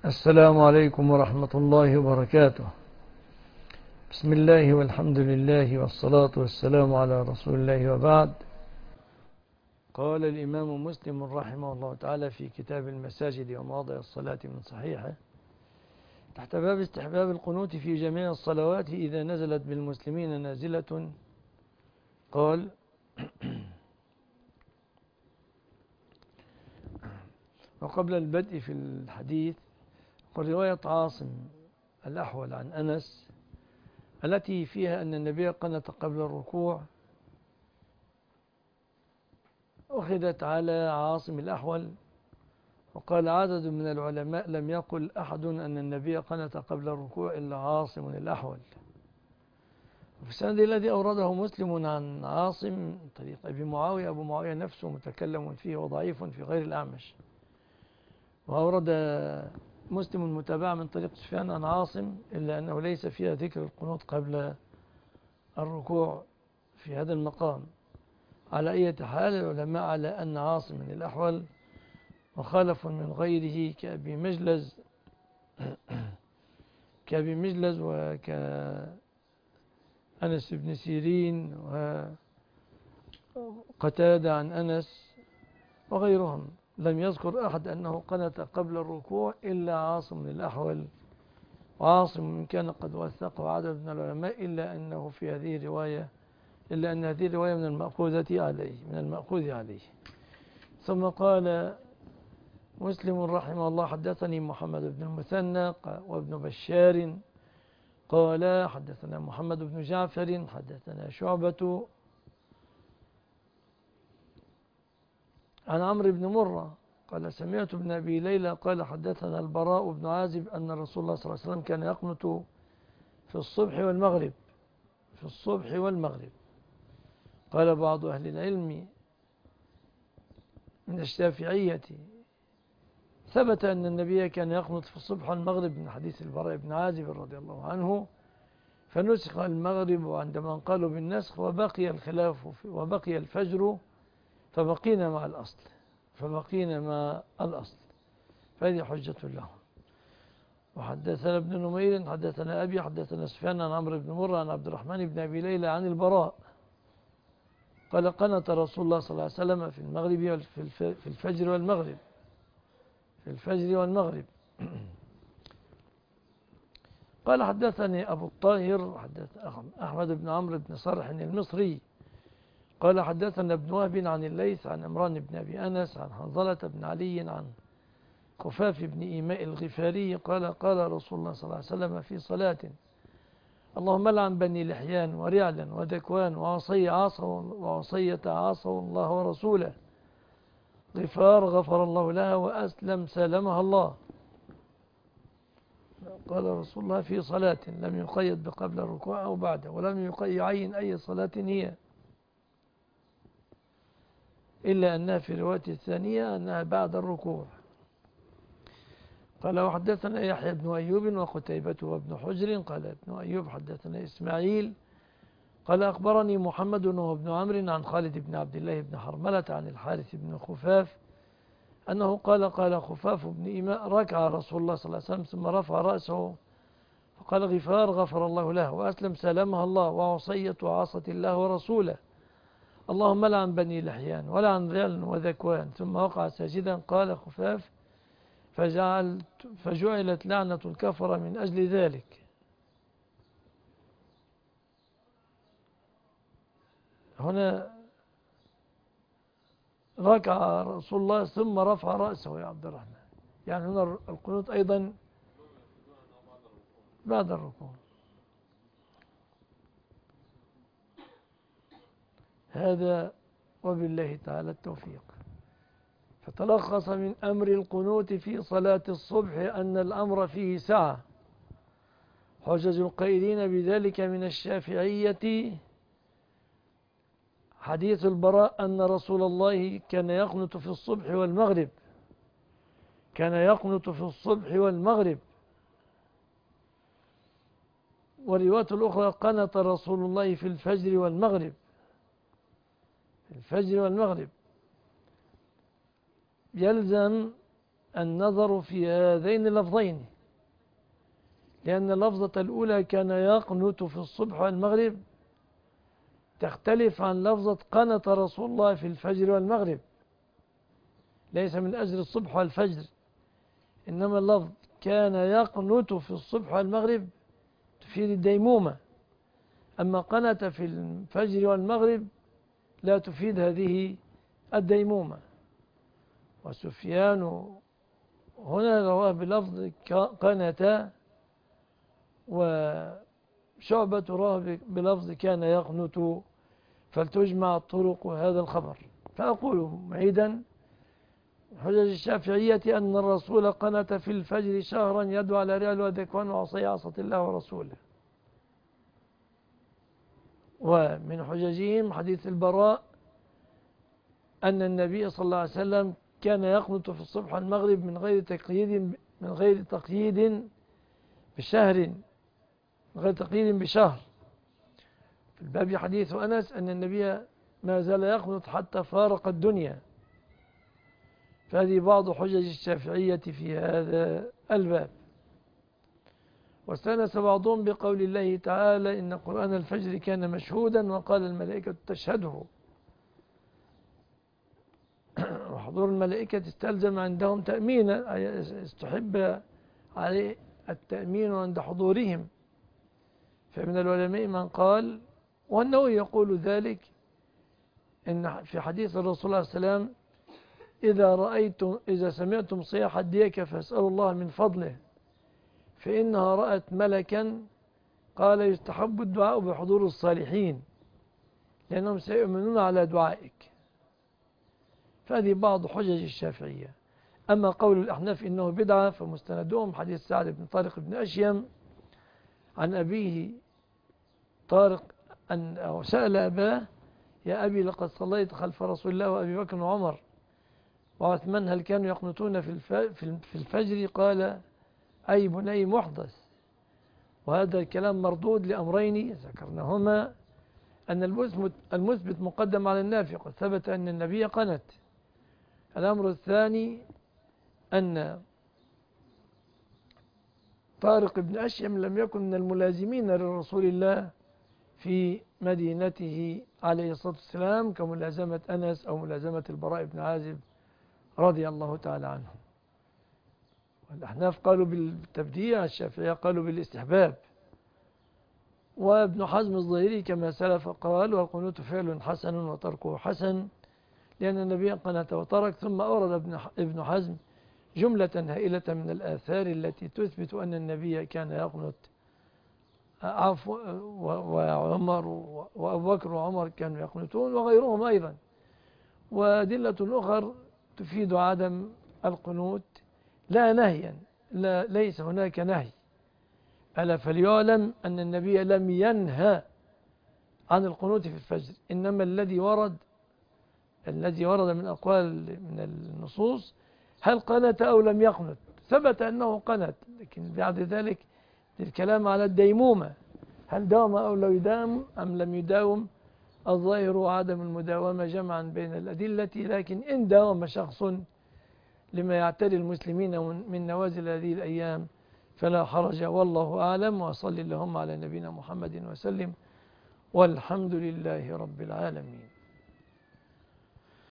السلام عليكم ورحمة الله وبركاته. بسم الله والحمد لله والصلاة والسلام على رسول الله وبعد. قال الإمام مسلم رحمه الله تعالى في كتاب المساجد ومواضع الصلاة من صحيحه تحت باب استحباب القنوت في جميع الصلوات إذا نزلت بالمسلمين نازلة. قال وقبل البدء في الحديث ورواية عاصم الأحول عن أنس التي فيها أن النبي قنت قبل الركوع أخذت على عاصم الأحول، وقال عدد من العلماء لم يقل أحد أن النبي قنت قبل الركوع إلا عاصم الأحول. وفي السند الذي أورده مسلم عن عاصم طريق أبي معاوية، أبو معاوية نفسه متكلم فيه وضعيف في غير الأعمش، وأورد مسلم متابعة من طريق سفيان عن عاصم إلا أنه ليس فيها ذكر القنوت قبل الركوع في هذا المقام. على أي حال العلماء على أن عاصم الأحول مخالف من غيره كأبي مجلز وكأنس بن سيرين وقتادة عن أنس وغيرهم، لم يذكر أحد أنه قنت قبل الركوع إلا عاصم الأحول. وعاصم كان قد وثقه عدد من العلماء إلا أن هذه الرواية من المأخوذ عليه. ثم قال مسلم رحمه الله حدثني محمد بن المثنى وابن بشار قال حدثنا محمد بن جعفر حدثنا شعبة عن عمرو بن مرة قال سمعت ابن أبي ليلى قال حدثنا البراء بن عازب أن رسول الله صلى الله عليه وسلم كان يقنت في الصبح والمغرب. قال بعض أهل العلم من الشافعية ثبت أن النبي كان يقنت في الصبح والمغرب من حديث البراء بن عازب رضي الله عنه، فنسخ المغرب عندما قالوا بالنسخ وبقي وبقي الفجر فبقينا مع الأصل فهذه حجة لهم. وحدثنا ابن نمير حدثنا أبي حدثنا سفيان عن عمرو بن مرة عن عبد الرحمن بن أبي ليلى عن البراء قال قنت رسول الله صلى الله عليه وسلم في المغرب في الفجر والمغرب. قال حدثني أبو الطاهر حدث أحمد بن عمرو بن صرح المصري قال حدثنا ابن وهب عن الليث عن عمران بن أبي أنس عن حنظلة بن علي عن خفاف بن إيماء الغفاري قال قال رسول الله صلى الله عليه وسلم في صلاة اللهم لعن بني لحيان ورعلا وذكوان وعصية عاصوا الله ورسوله غفار غفر الله لها وأسلم سالمها الله. قال رسول الله في صلاة لم يقيد بقبل الركوع أو بعده ولم يعين أي صلاة هي إلا أنها في الرواية الثانية أنها بعد الركوع. قال وحدثنا يحيى بن أيوب وقتيبة وابن حجر قال ابن أيوب حدثنا إسماعيل قال أخبرني محمد وابن عمرو عن خالد بن عبد الله بن حرملة عن الحارث بن خفاف أنه قال خفاف بن إيماء ركع رسول الله صلى الله عليه وسلم ثم رفع رأسه فقال غفار غفر الله له وأسلم سلمها الله وعصية عاصت الله ورسوله اللهم لعن بني لحيان ولعن رعل وذكوان ثم وقع ساجدا. قال خفاف فجعلت لعنة الكفر من أجل ذلك. هنا ركع رسول الله ثم رفع رأسه يا عبد الرحمن، يعني هنا القنوت أيضا بعد الركوع. هذا وبالله تعالى التوفيق. فتلخص من أمر القنوت في صلاة الصبح أن الأمر فيه سعة. حجج القائلين بذلك من الشافعية حديث البراء أن رسول الله كان يقنت في الصبح والمغرب. والرواية الأخرى قنت رسول الله في الفجر والمغرب. يلزم النظر في هذين اللفظين، لأن اللفظة الأولى كان يقنت في الصبح والمغرب تختلف عن لفظة قنت رسول الله في الفجر والمغرب، ليس من أجل الصبح والفجر، إنما اللفظ كان يقنت في الصبح والمغرب تفيد الديمومة، أما قنت في الفجر والمغرب لا تفيد هذه الديمومة. وسفيان هنا رواه بلفظ قنت، وشعبة رواه بلفظ كان يقنت، فلتجمع طرق هذا الخبر. فأقول معيدا حجج الشافعية أن الرسول قنت في الفجر شهرا يدعو على رعل وذكوان وعصي عصة الله ورسوله. ومن حججهم حديث البراء أن النبي صلى الله عليه وسلم كان يقنت في الصبح والمغرب من غير تقييد بشهر، من غير تقييد بشهر. في الباب حديث أنس أن النبي ما زال يقنت حتى فارق الدنيا. فهذه بعض حجج الشافعية في هذا الباب. واستأنس بعضهم بقول الله تعالى إن قرآن الفجر كان مشهودا وقال الملائكة تشهده، وحضور الملائكة استلزم عندهم تأمينا، استحب عليه التأمين عند حضورهم. فمن العلماء من قال، وأنه يقول ذلك، إن في حديث الرسول عليه السلام إذا سمعتم صياح الديك فاسألوا الله من فضله فإنها رأت ملكا، قال يستحب الدعاء بحضور الصالحين لأنهم سيؤمنون على دعائك. فهذه بعض حجج الشافعية. أما قول الأحناف إنه بدعة فمستندهم حديث سعد بن طارق بن أشيم عن أبيه طارق أو سأل أباه يا أبي لقد صليت خلف رسول الله وأبي بكر وعمر وعثمان هل كانوا يقنطون في الفجر؟ قال أي بني محدث. وهذا الكلام مردود لأمرين ذكرناهما، أن المثبت مقدم على النافي، قد ثبت أن النبي قنت. الأمر الثاني أن طارق بن أشيم لم يكن من الملازمين لرسول الله في مدينته عليه الصلاة والسلام كملازمة أنس أو ملازمة البراء بن عازب رضي الله تعالى عنه. والأحناف قالوا بالتبديع، الشافعية قالوا بالاستحباب. وابن حزم الظاهري كما سلف قال والقنوت فعل حسن وتركه حسن لأن النبي قنت وترك. ثم أورد ابن حزم جملة هائلة من الآثار التي تثبت أن النبي كان يقنت، وعمر وأبو بكر وعمر كانوا يقنتون وغيرهم أيضا. وأدلة أخرى تفيد عدم القنوت لا نهيا، ليس هناك نهي. ألا فليعلم أن النبي لم ينهى عن القنوت في الفجر، إنما الذي ورد من أقوال من النصوص هل قنت أو لم يقنت. ثبت أنه قنت، لكن بعد ذلك الكلام على الديمومة، هل داوم أو لم يداوم أم لم يداوم. الظاهر عدم المداومة جمعا بين الأدلة، لكن إن داوم شخص لما يعتري المسلمين من نوازل هذه الأيام فلا حرج، والله أعلم. وصل اللهم على نبينا محمد وسلم، والحمد لله رب العالمين.